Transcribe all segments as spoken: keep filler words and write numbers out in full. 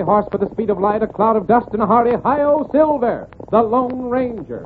horse with the speed of light, a cloud of dust, and a hearty hi-yo Silver, the Lone Ranger.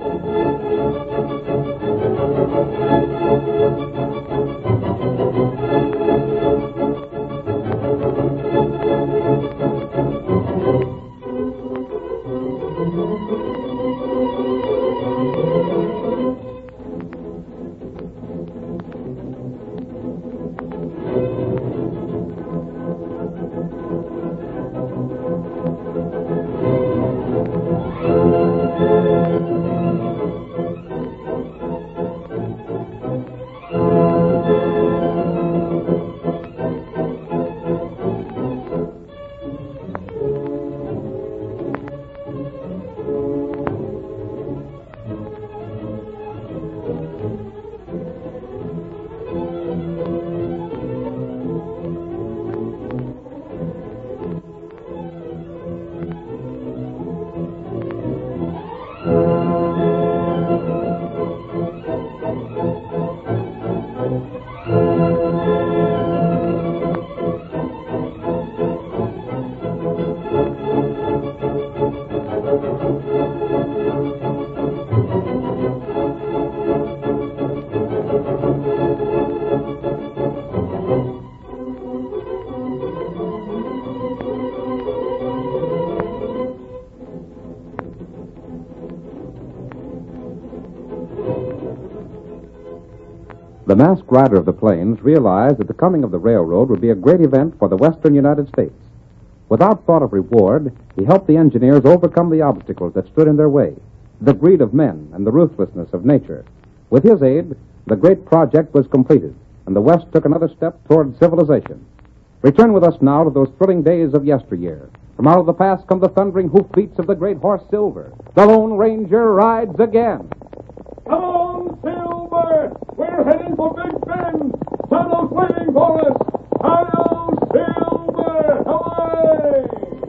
The masked rider of the plains realized that the coming of the railroad would be a great event for the western United States. Without thought of reward, he helped the engineers overcome the obstacles that stood in their way, the greed of men and the ruthlessness of nature. With his aid, the great project was completed, and the West took another step toward civilization. Return with us now to those thrilling days of yesteryear. From out of the past come the thundering hoofbeats of the great horse Silver. The Lone Ranger rides again. Come on, Silver! We're heading for Big Bend! Tunnel's waiting for us! Hi-yo, Silver! Away!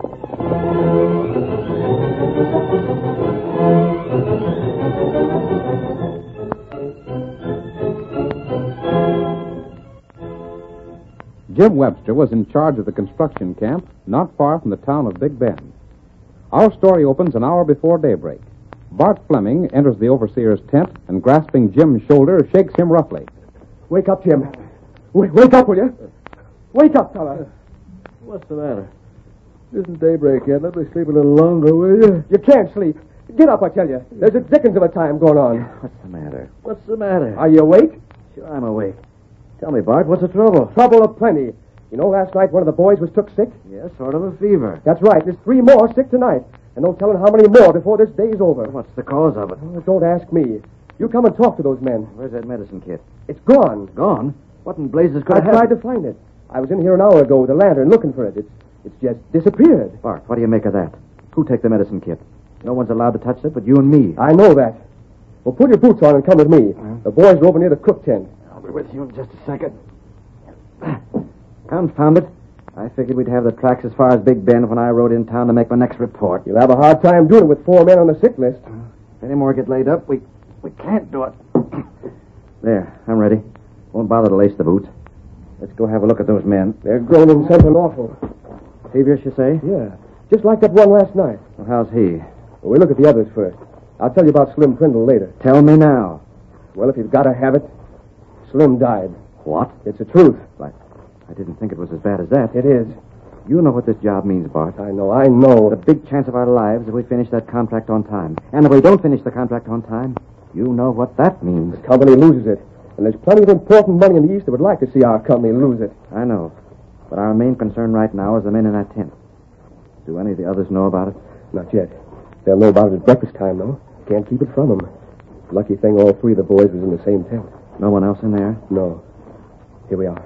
Jim Webster was in charge of the construction camp not far from the town of Big Bend. Our story opens an hour before daybreak. Bart Fleming enters the overseer's tent and, grasping Jim's shoulder, shakes him roughly. Wake up, Jim. W- wake up, will you? Wake up, fella. What's the matter? It isn't daybreak yet. Let me sleep a little longer, will you? You can't sleep. Get up, I tell you. There's a dickens of a time going on. What's the matter? What's the matter? Are you awake? Sure, I'm awake. Tell me, Bart, what's the trouble? Trouble aplenty. You know, last night one of the boys was took sick? Yes, sort of a fever. That's right. There's three more sick tonight. And no telling how many more before this day's over. What's the cause of it? Oh, don't ask me. You come and talk to those men. Where's that medicine kit? It's gone. Gone? What in blazes could I have tried to find it. I was in here an hour ago with a lantern looking for it. It's, it's just disappeared. Bart, what do you make of that? Who take the medicine kit? No one's allowed to touch it but you and me. I know that. Well, put your boots on and come with me. Huh? The boys are over near the cook tent. I'll be with you in just a second. Confound it. I figured we'd have the tracks as far as Big Bend when I rode in town to make my next report. You'll have a hard time doing it with four men on the sick list. If any more get laid up, we we can't do it. There, I'm ready. Won't bother to lace the boots. Let's go have a look at those men. They're groaning something awful. Feverish, you say? Yeah, just like that one last night. Well, how's he? Well, we look at the others first. I'll tell you about Slim Prindle later. Tell me now. Well, if you've got to have it, Slim died. What? It's the truth. Like, I didn't think it was as bad as that. It is. You know what this job means, Bart. I know, I know. The big chance of our lives if we finish that contract on time. And if we don't finish the contract on time, you know what that means. The company loses it. And there's plenty of important money in the East that would like to see our company lose it. I know. But our main concern right now is the men in that tent. Do any of the others know about it? Not yet. They'll know about it at breakfast time, though. Can't keep it from them. Lucky thing all three of the boys was in the same tent. No one else in there? No. Here we are.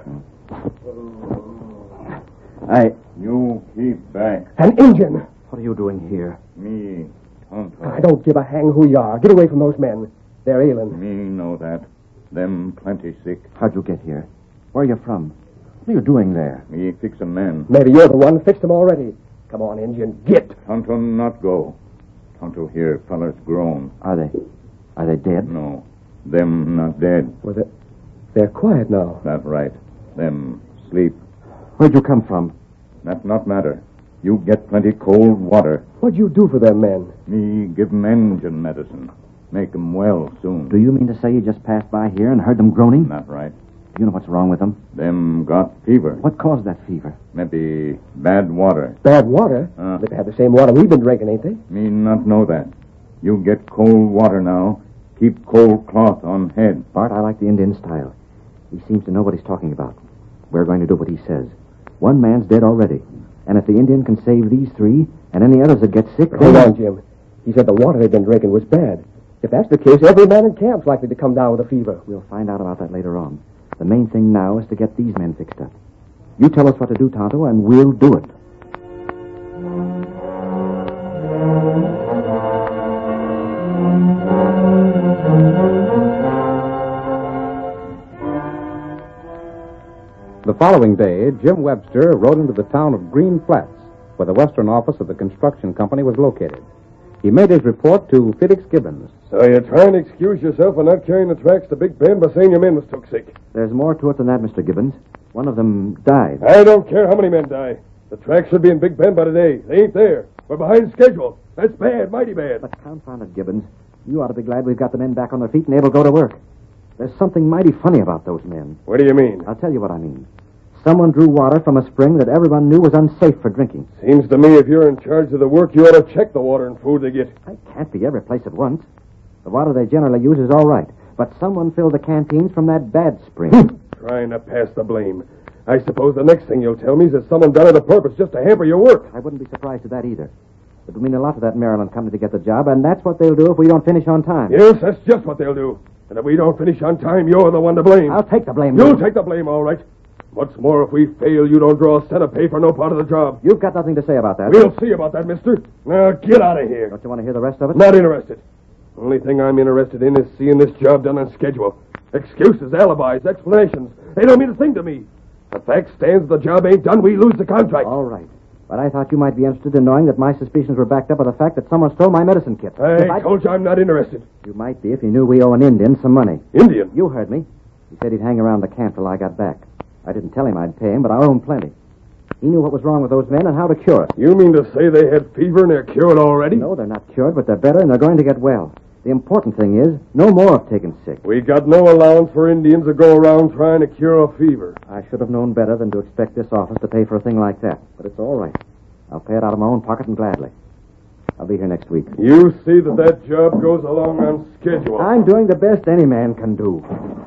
I... You keep back. An Injun! What are you doing here? Me, Tonto. I don't give a hang who you are. Get away from those men. They're ailing. Me know that. Them plenty sick. How'd you get here? Where are you from? What are you doing there? Me fix a man. Maybe you're the one. Fixed them already. Come on, Injun. Get. Tonto not go. Tonto here, fellers grown. Are they... Are they dead? No. Them not dead. Well, they're, they're quiet now. That right. Them sleep. Where'd you come from? That not matter. You get plenty cold water. What'd you do for them men? Me give 'em engine medicine. Make 'em well soon. Do you mean to say you just passed by here and heard them groaning? Not right. Do you know what's wrong with them? Them got fever. What caused that fever? Maybe bad water. Bad water? Uh. They've had the same water we've been drinking, ain't they? Me not know that. You get cold water now. Keep cold cloth on head. Bart, I like the Indian style. He seems to know what he's talking about. We're going to do what he says. One man's dead already. And if the Indian can save these three and any others that get sick... Hold on, Jim. He said the water they've been drinking was bad. If that's the case, every man in camp's likely to come down with a fever. We'll find out about that later on. The main thing now is to get these men fixed up. You tell us what to do, Tonto, and we'll do it. The following day, Jim Webster rode into the town of Green Flats, where the western office of the construction company was located. He made his report to Felix Gibbons. So you're trying to excuse yourself for not carrying the tracks to Big Bend by saying your men was took sick. There's more to it than that, Mister Gibbons. One of them died. I don't care how many men die. The tracks should be in Big Bend by today. They ain't there. We're behind schedule. That's bad, mighty bad. But confound it, Gibbons. You ought to be glad we've got the men back on their feet and able to go to work. There's something mighty funny about those men. What do you mean? I'll tell you what I mean. Someone drew water from a spring that everyone knew was unsafe for drinking. Seems to me if you're in charge of the work, you ought to check the water and food they get. I can't be every place at once. The water they generally use is all right. But someone filled the canteens from that bad spring. Trying to pass the blame. I suppose the next thing you'll tell me is that someone done it on purpose just to hamper your work. I wouldn't be surprised at that either. It would mean a lot to that Maryland company to get the job, and that's what they'll do if we don't finish on time. Yes, that's just what they'll do. And if we don't finish on time, you're the one to blame. I'll take the blame. You'll take the blame, all right. What's more, if we fail, you don't draw a cent of pay for no part of the job. You've got nothing to say about that. We'll see about that, mister. Now, get out of here. Don't you want to hear the rest of it? Not interested. Only thing I'm interested in is seeing this job done on schedule. Excuses, alibis, explanations. They don't mean a thing to me. The fact stands the job ain't done, we lose the contract. All right. But I thought you might be interested in knowing that my suspicions were backed up by the fact that someone stole my medicine kit. I, I told you I'm not interested. You might be if you knew we owe an Indian some money. Indian? You heard me. He said he'd hang around the camp till I got back. I didn't tell him I'd pay him, but I owe him plenty. He knew what was wrong with those men and how to cure it. You mean to say they had fever and they're cured already? No, they're not cured, but they're better and they're going to get well. The important thing is, no more have taken sick. We got no allowance for Indians to go around trying to cure a fever. I should have known better than to expect this office to pay for a thing like that. But it's all right. I'll pay it out of my own pocket and gladly. I'll be here next week. You see that that job goes along on schedule. I'm doing the best any man can do.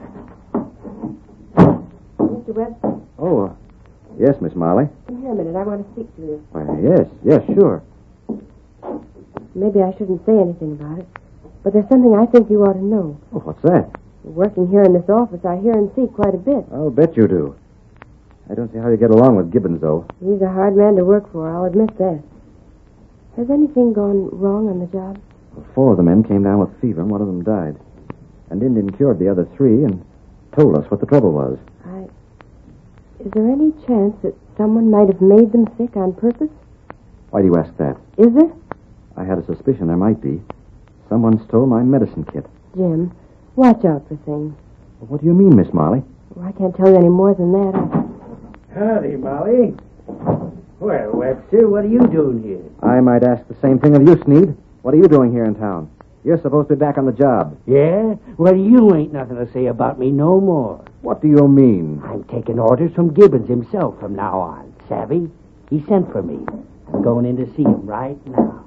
Mister Webster? Oh, uh, yes, Miss Molly. Come here a minute. I want to speak to you. Why, yes, yes, sure. Maybe I shouldn't say anything about it, but there's something I think you ought to know. Oh, what's that? Working here in this office, I hear and see quite a bit. I'll bet you do. I don't see how you get along with Gibbons, though. He's a hard man to work for, I'll admit that. Has anything gone wrong on the job? Four of the men came down with fever, and one of them died. And Indian cured the other three and told us what the trouble was. I... Is there any chance that someone might have made them sick on purpose? Why do you ask that? Is there? I had a suspicion there might be. Someone stole my medicine kit. Jim, watch out for things. Well, what do you mean, Miss Molly? Well, I can't tell you any more than that. I... Howdy, Molly. Well, Webster, what are you doing here? I might ask the same thing of you, Sneed. What are you doing here in town? You're supposed to be back on the job. Yeah? Well, you ain't nothing to say about me no more. What do you mean? I'm taking orders from Gibbons himself from now on. Savvy? He sent for me. I'm going in to see him right now.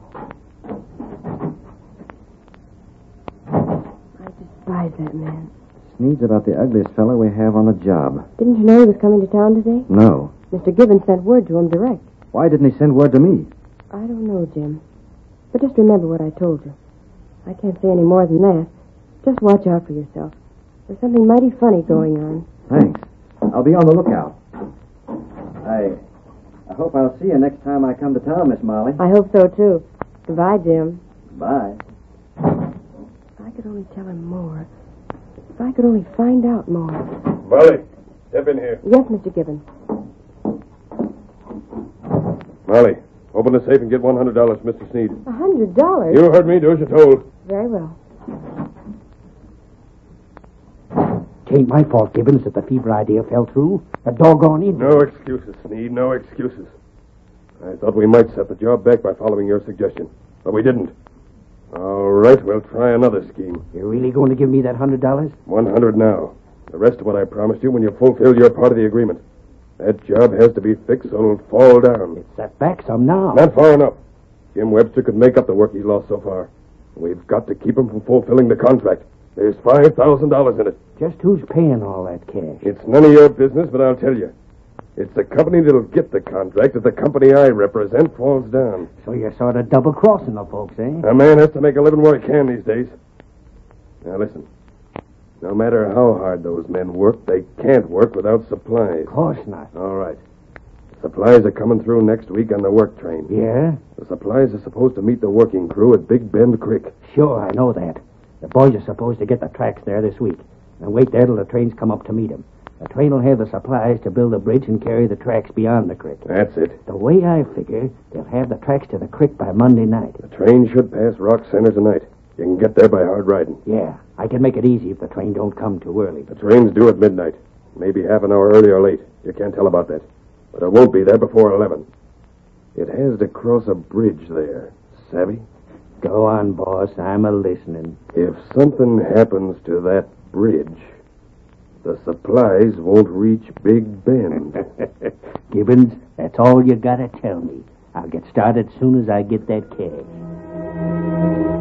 I despise that man. Sneed's about the ugliest fellow we have on the job. Didn't you know he was coming to town today? No. Mister Gibbons sent word to him direct. Why didn't he send word to me? I don't know, Jim. But just remember what I told you. I can't say any more than that. Just watch out for yourself. There's something mighty funny going on. Thanks. I'll be on the lookout. I I hope I'll see you next time I come to town, Miss Molly. I hope so, too. Goodbye, Jim. Bye. If I could only tell him more. If I could only find out more. Molly, step in here. Yes, Mister Gibbons. Molly, open the safe and get one hundred dollars, Mister Sneed. A hundred dollars? You heard me. Do as you're told. Very well. Tain't my fault, Gibbons, that the fever idea fell through. The doggone Indian. No excuses, Sneed. No excuses. I thought we might set the job back by following your suggestion, but we didn't. All right, we'll try another scheme. You're really going to give me that hundred dollars? One hundred now. The rest of what I promised you when you fulfill your part of the agreement. That job has to be fixed so it'll fall down. It's set back some now. Not far enough. Jim Webster could make up the work he's lost so far. We've got to keep him from fulfilling the contract. There's five thousand dollars in it. Just who's paying all that cash? It's none of your business, but I'll tell you. It's the company that'll get the contract if the company I represent falls down. So you're sort of double-crossing the folks, eh? A man has to make a living where he can these days. Now listen. No matter how hard those men work, they can't work without supplies. Of course not. All right. The supplies are coming through next week on the work train. Yeah? The supplies are supposed to meet the working crew at Big Bend Creek. Sure, I know that. The boys are supposed to get the tracks there this week and wait there till the trains come up to meet them. The train will have the supplies to build a bridge and carry the tracks beyond the creek. That's it. The way I figure, they'll have the tracks to the creek by Monday night. The train should pass Rock Center tonight. You can get there by hard riding. Yeah, I can make it easy if the train don't come too early. The train's due at midnight. Maybe half an hour early or late. You can't tell about that. But it won't be there before eleven. It has to cross a bridge there. Savvy? Go on, boss. I'm a-listening. If something happens to that bridge, the supplies won't reach Big Bend. Gibbons, that's all you gotta tell me. I'll get started as soon as I get that cash.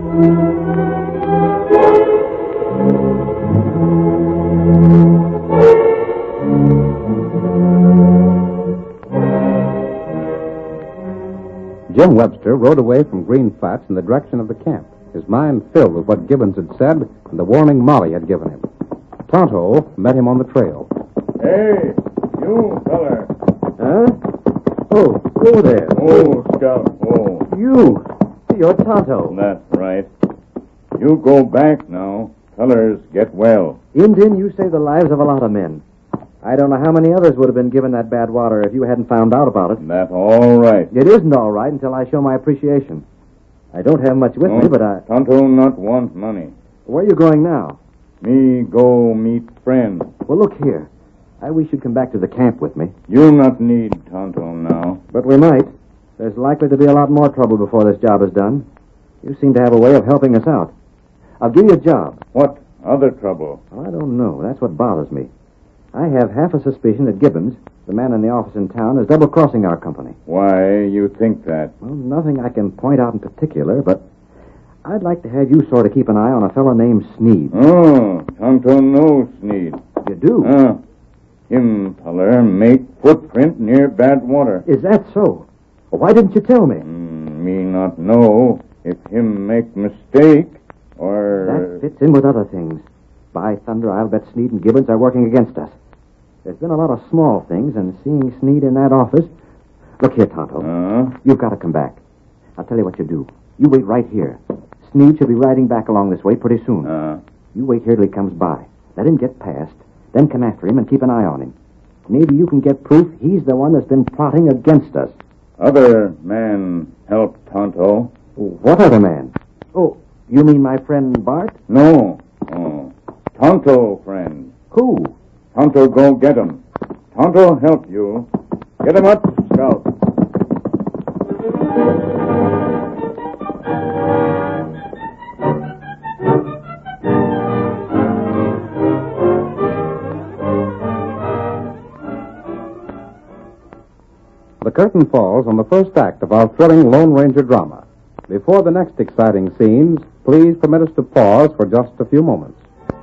Jim Webster rode away from Green Flats in the direction of the camp, his mind filled with what Gibbons had said and the warning Molly had given him. Tonto met him on the trail. Hey, you feller. Huh? Oh, go there. Oh, Scout. Oh, You. You're Tonto. that's right. You go back now. Fellers get well. Indian, you saved the lives of a lot of men. I don't know how many others would have been given that bad water if you hadn't found out about it. That's all right. It isn't all right until I show my appreciation. I don't have much with me, but I... Tonto not want money. Where are you going now? Me go meet friend. Well, look here. I wish you'd come back to the camp with me. You not need Tonto now. But we might. There's likely to be a lot more trouble before this job is done. You seem to have a way of helping us out. I'll give you a job. What other trouble? Well, I don't know. That's what bothers me. I have half a suspicion that Gibbons, the man in the office in town, is double-crossing our company. Why you think that? Well, nothing I can point out in particular, but I'd like to have you sort of keep an eye on a fellow named Sneed. Oh, Tonto knows Sneed. You do? Uh, him feller make footprint near bad water. Is that so? Well, why didn't you tell me? Mm, me not know if him make mistake or... That fits in with other things. By thunder, I'll bet Sneed and Gibbons are working against us. There's been a lot of small things, and seeing Sneed in that office... Look here, Tonto. Uh, You've got to come back. I'll tell you what you do. You wait right here. Sneed should be riding back along this way pretty soon. uh, You wait here till he comes by. Let him get past. Then come after him and keep an eye on him. Maybe you can get proof he's the one that's been plotting against us. other man help Tonto. What other man? Oh, you mean my friend Bart? No. Oh. Tonto friend. Who? Tonto go get him. Tonto help you. Get him up, Scout. The curtain falls on the first act of our thrilling Lone Ranger drama. Before the next exciting scenes, please permit us to pause for just a few moments.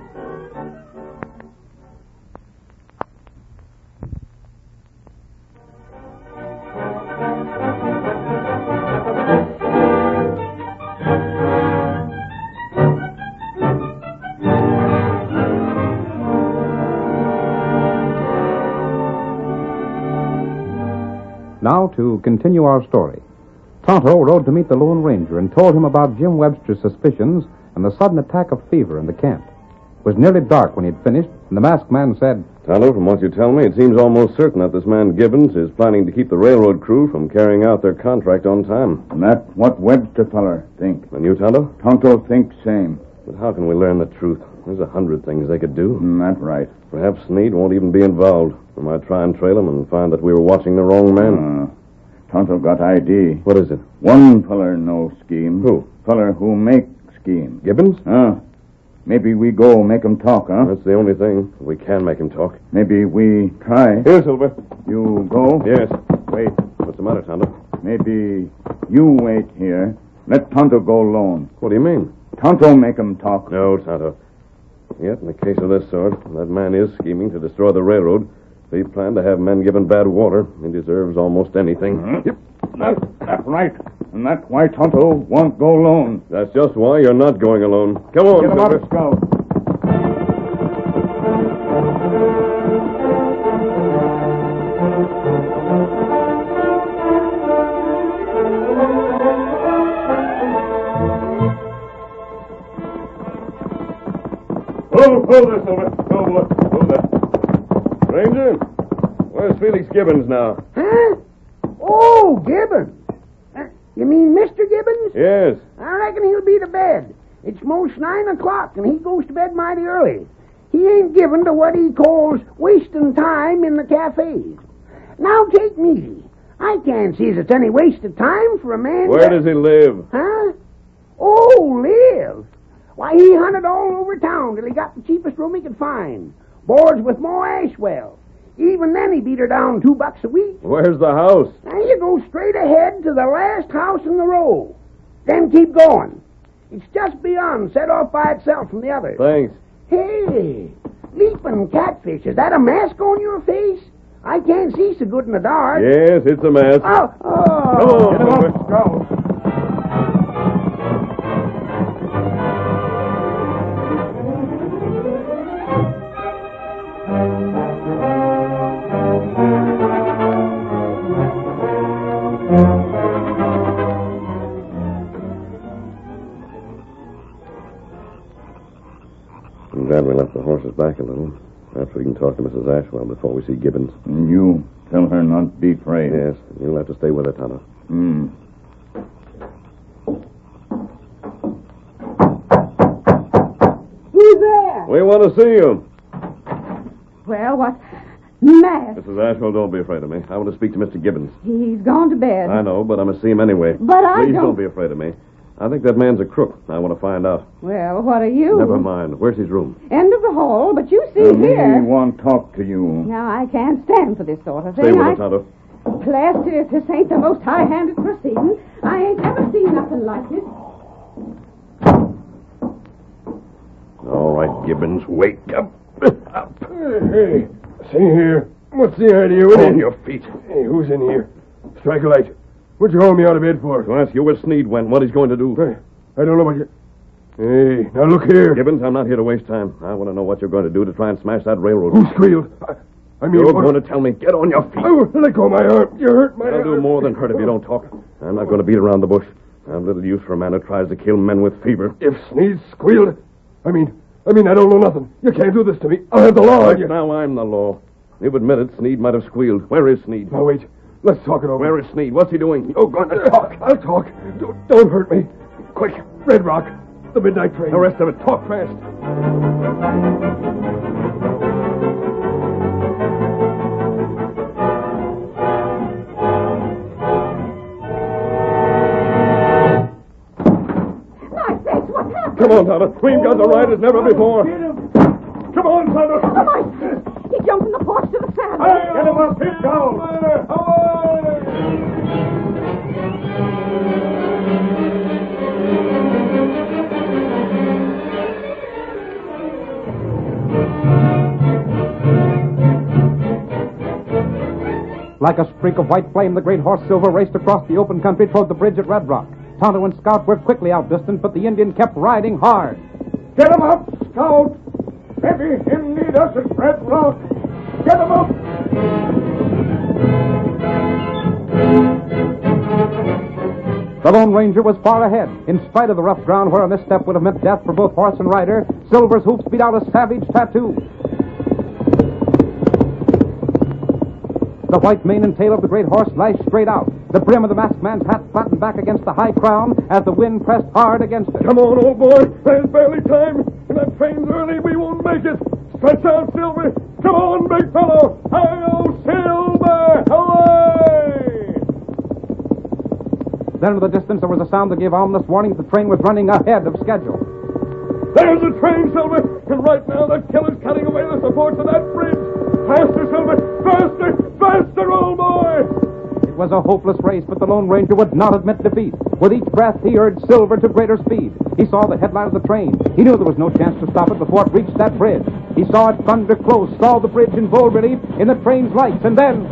Now to continue our story. Tonto rode to meet the Lone Ranger and told him about Jim Webster's suspicions and the sudden attack of fever in the camp. It was nearly dark when he had finished, and the masked man said, Tonto, from what you tell me, it seems almost certain that this man Gibbons is planning to keep the railroad crew from carrying out their contract on time. And that's what Webster feller think. And you, Tonto? Tonto think same. But how can we learn the truth? There's a hundred things they could do. Mm, that right. Perhaps Sneed won't even be involved. We might try and trail him and find that we were watching the wrong man. Uh, Tonto got I D. What is it? One feller know scheme. Who? Feller who make scheme. Gibbons? Huh? Maybe we go make 'em talk, huh? That's the only thing. We can make him talk. Maybe we try. Here, Silver. You go? Yes. Wait. What's the matter, Tonto? Maybe you wait here. Let Tonto go alone. What do you mean? Tonto make 'em talk. No, Tonto. Yet, in a case of this sort, that man is scheming to destroy the railroad. If he planned to have men given bad water, he deserves almost anything. Huh? Yep. That, that's right. And that's why Tonto won't go alone. That's just why you're not going alone. Come on, Get him Silver. out, Scout. Hold, hold this, Silver. Hold, look. Hold that. Ranger, where's Felix Gibbons now? Huh? Oh, Gibbons. Uh, you mean Mister Gibbons? Yes. I reckon he'll be to bed. It's most nine o'clock, and he goes to bed mighty early. He ain't given to what he calls wasting time in the cafes. Now take me easy. I can't see as it's any waste of time for a man. Where does he live? Huh? Oh, live. Why, he hunted all over town till he got the cheapest room he could find. Boards with more Ashwell. Even then he beat her down two bucks a week. Where's the house? Now you go straight ahead to the last house in the row. Then keep going. It's just beyond, set off by itself from the others. Thanks. Hey, leaping catfish, is that a mask on your face? I can't see so good in the dark. Yes, it's a mess. Oh, oh. Come on, Get him Silver. up, Scout. I'm glad we left the horses back a little. Perhaps we can talk to Missus Ashwell before we see Gibbons. And you tell her not to be afraid. Yes, you'll have to stay with her, Tonto. Hmm. Who's there? We want to see you. Well, what? Matt. Missus Ashwell, don't be afraid of me. I want to speak to Mister Gibbons. He's gone to bed. I know, but I must see him anyway. But I Please don't... don't be afraid of me. I think that man's a crook. I want to find out. Well, what are you? Never mind. Where's his room? End of the hall, but you see Uh, me here... want talk to you. Now, I can't stand for this sort of thing. Stay with I... us, Tonto. Plaster, if this ain't the most high-handed proceeding, I ain't ever seen nothing like it. All right, Gibbons, wake up. Up. Hey, see here. What's the idea with On it? your feet. Hey, who's in here? Strike a light. What'd you hold me out of bed for? To ask you where Sneed went, what he's going to do. Hey, I don't know what you... Hey, now look here. Gibbons, I'm not here to waste time. I want to know what you're going to do to try and smash that railroad. Who squealed? I, I mean... You're what- going to tell me. Get on your feet. Oh, let go of my arm. You hurt my I'll arm. do more than hurt if you don't talk. I'm not going to beat around the bush. I'm little use for a man who tries to kill men with fever. If Sneed squealed... I mean... I mean, I don't know nothing. You can't do this to me. I'll have the law on Right you. now, I'm the law. You've admitted Sneed might have squealed. Where is Sneed? Now, wait. Let's talk it over. Where is Sneed? What's he doing? Oh, going to talk. I'll talk. Don't, don't hurt me. Quick. Red Rock. The midnight train. The rest of it. Talk fast. My sakes, what happened? Come on, Tonto. We've got the ride as never before. Come on, Tonto. Oh, my sakes. He jumped from the porch to the saddle. Get him up. Keep going. Like a streak of white flame, the great horse Silver raced across the open country toward the bridge at Red Rock. Tonto and Scout were quickly outdistanced, but the Indian kept riding hard. Get him up, Scout. Maybe him need us at Red Rock. Get him up. The Lone Ranger was far ahead. In spite of the rough ground where a misstep would have meant death for both horse and rider, Silver's hoofs beat out a savage tattoo. The white mane and tail of the great horse lashed straight out. The brim of the masked man's hat flattened back against the high crown as the wind pressed hard against it. Come on, old boy. There's barely time. And that train's early. We won't make it. Stretch out, Silver. Come on, big fellow. Hi-yo, Silver. Away! Then in the distance there was a sound that gave ominous warning that the train was running ahead of schedule. There's the train, Silver! And right now the killer's cutting away the supports of that bridge! Faster, Silver! Faster! Faster, old boy! It was a hopeless race, but the Lone Ranger would not admit defeat. With each breath, he urged Silver to greater speed. He saw the headline of the train. He knew there was no chance to stop it before it reached that bridge. He saw it thunder close, saw the bridge in bold relief in the train's lights, and then...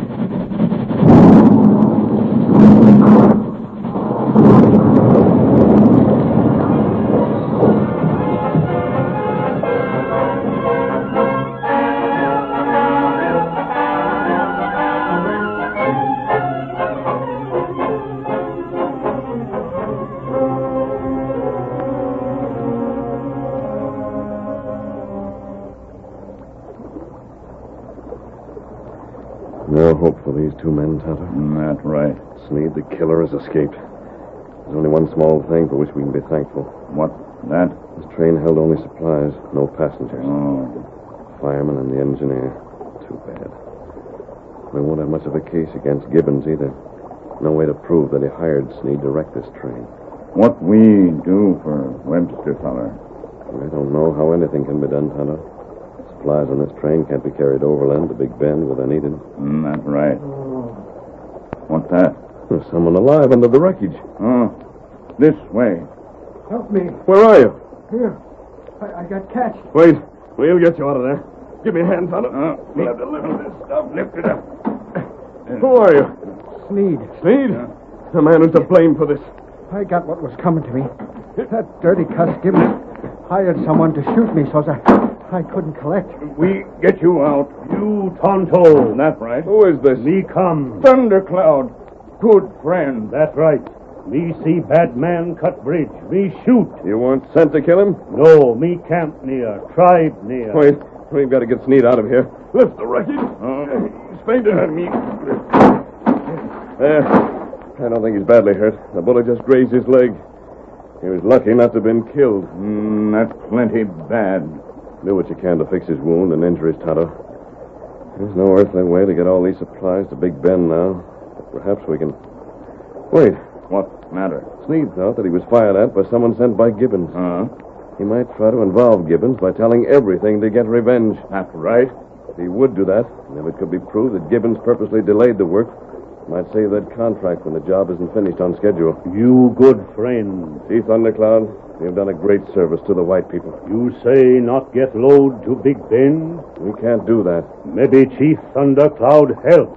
No hope for these two men, Tonto. That's right. Sneed, the killer, has escaped. There's only one small thing for which we can be thankful. What? That? This train held only supplies, no passengers. Oh. Fireman and the engineer. Too bad. We won't have much of a case against Gibbons either. No way to prove that he hired Sneed to wreck this train. What we do for Webster, feller? I don't know how anything can be done, Tonto. Supplies on this train can't be carried overland to Big Bend where they're needed. Mm, that's right. What's that? There's someone alive under the wreckage. Oh, this way. Help me. Where are you? Here. I, I got catched. Wait. We'll get you out of there. Give me a hand, Tonto. Uh, we'll have to lift this stuff. Lift it up. Who are you? Sneed. Sneed? Yeah. The man who's to blame for this. I got what was coming to me. That dirty cuss Gibbons hired someone to shoot me so that I couldn't collect. We get you out. You Tonto. That's right. Who is this? Me come. Thundercloud. Good friend. That's right. Me see bad man cut bridge. Me shoot. You weren't sent to kill him? No, me camp near. Tribe near. Wait. We've got to get Sneed out of here. Lift the wreckage. Uh, He's fainted at me. There. I don't think he's badly hurt. The bullet just grazed his leg. He was lucky not to have been killed. mm, that's plenty bad. Do what you can to fix his wound and injuries, Tonto. There's no earthly way to get all these supplies to Big Bend now. But perhaps we can... Wait. What matter? Sneed thought that he was fired at by someone sent by Gibbons. Uh, He might try to involve Gibbons by telling everything to get revenge. that's right. If he would do that, and if it could be proved that Gibbons purposely delayed the work, it might save that contract when the job isn't finished on schedule. You good friend. See, Thundercloud, you've done a great service to the white people. You say not get load to Big Bend? We can't do that. Maybe Chief Thundercloud help.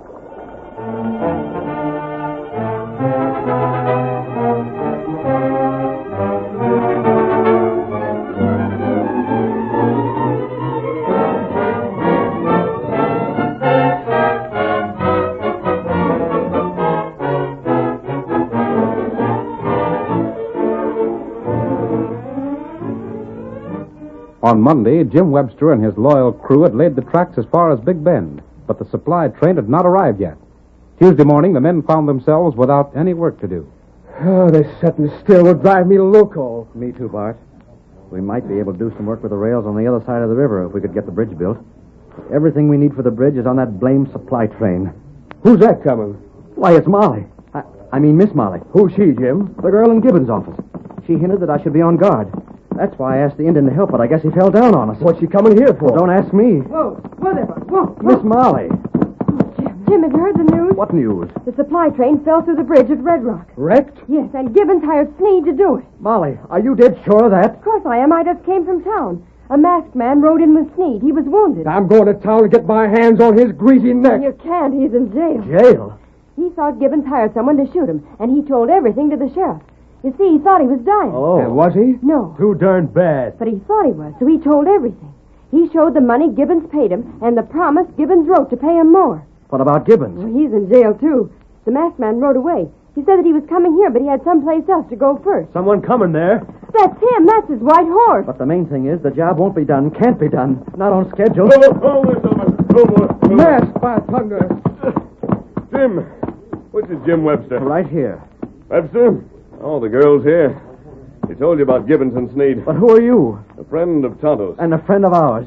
On Monday, Jim Webster and his loyal crew had laid the tracks as far as Big Bend, but the supply train had not arrived yet. Tuesday morning, the men found themselves without any work to do. Oh, this sitting still will drive me loco. Me too, Bart. We might be able to do some work with the rails on the other side of the river if we could get the bridge built. Everything we need for the bridge is on that blamed supply train. Who's that coming? Why, it's Molly. I, I mean, Miss Molly. Who's she, Jim? The girl in Gibbons' office. She hinted that I should be on guard. That's why I asked the Indian to help, but I guess he fell down on us. What's she coming here for? Don't ask me. Whoa, whatever. Whoa, Miss Molly. Jim, Jim, have you heard the news? What news? The supply train fell through the bridge at Red Rock. Wrecked? Yes, and Gibbons hired Sneed to do it. Molly, are you dead sure of that? Of course I am. I just came from town. A masked man rode in with Sneed. He was wounded. I'm going to town to get my hands on his greasy neck. You can't. He's in jail. Jail? He thought Gibbons hired someone to shoot him, and he told everything to the sheriff. You see, he thought he was dying. Oh. And was he? No, Too darn bad. but he thought he was, so he told everything. He showed the money Gibbons paid him and the promise Gibbons wrote to pay him more. What about Gibbons? Well, he's in jail, too. The masked man rode away. He said that he was coming here, but he had someplace else to go first. Someone coming there. That's him. That's his white horse. But the main thing is the job won't be done, can't be done. Not on schedule. Oh, oh, wait, oh, oh, Masked by thunder. Jim. Which is Jim Webster? Right here. Webster? Oh, the girl's here. She told you about Gibbons and Sneed. But who are you? A friend of Tonto's. And a friend of ours.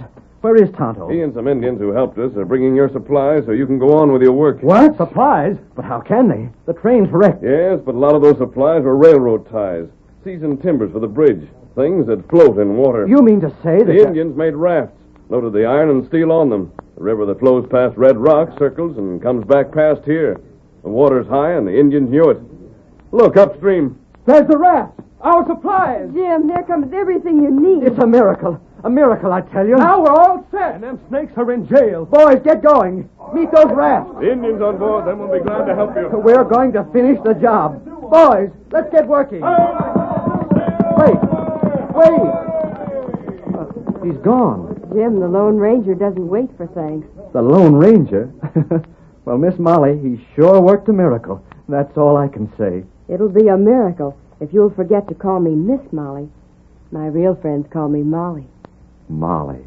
Where is Tonto? He and some Indians who helped us are bringing your supplies so you can go on with your work. What? Supplies? But how can they? The train's wrecked. Yes, but a lot of those supplies were railroad ties, seasoned timbers for the bridge, things that float in water. You mean to say that... The Indians made rafts, loaded the iron and steel on them. The river that flows past Red Rock circles and comes back past here. The water's high and the Indians knew it. Look, upstream. There's the raft. Our supplies. Jim, there comes everything you need. It's a miracle. A miracle, I tell you. Now we're all set. And them snakes are in jail. Boys, get going. Meet those rafts. The Indians on board, then we'll be glad to help you. We're going to finish the job. Boys, let's get working. Wait. Wait. Uh, he's gone. Jim, the Lone Ranger doesn't wait for thanks. The Lone Ranger? Well, Miss Molly, he sure worked a miracle. That's all I can say. It'll be a miracle if you'll forget to call me Miss Molly. My real friends call me Molly. Molly.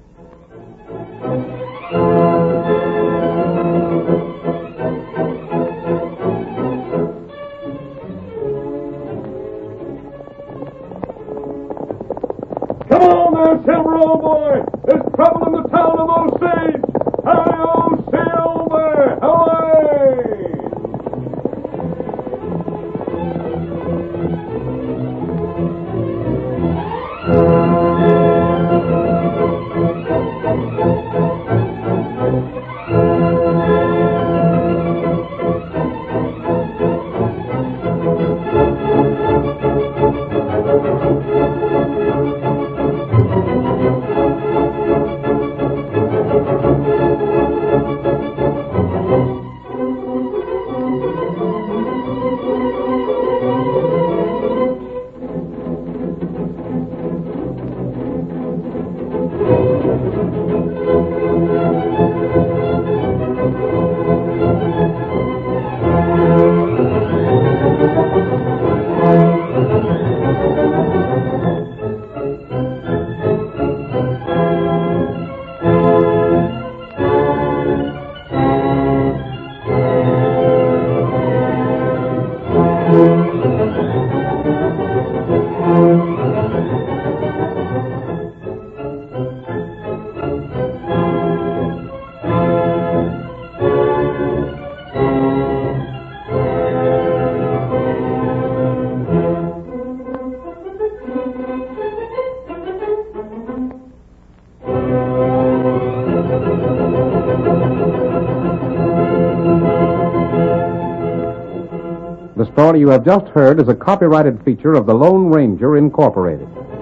Come on there, Silver, old boy. There's trouble in the town of Osage. Hi-yo, Silver! Away! The story you have just heard is a copyrighted feature of the Lone Ranger Incorporated.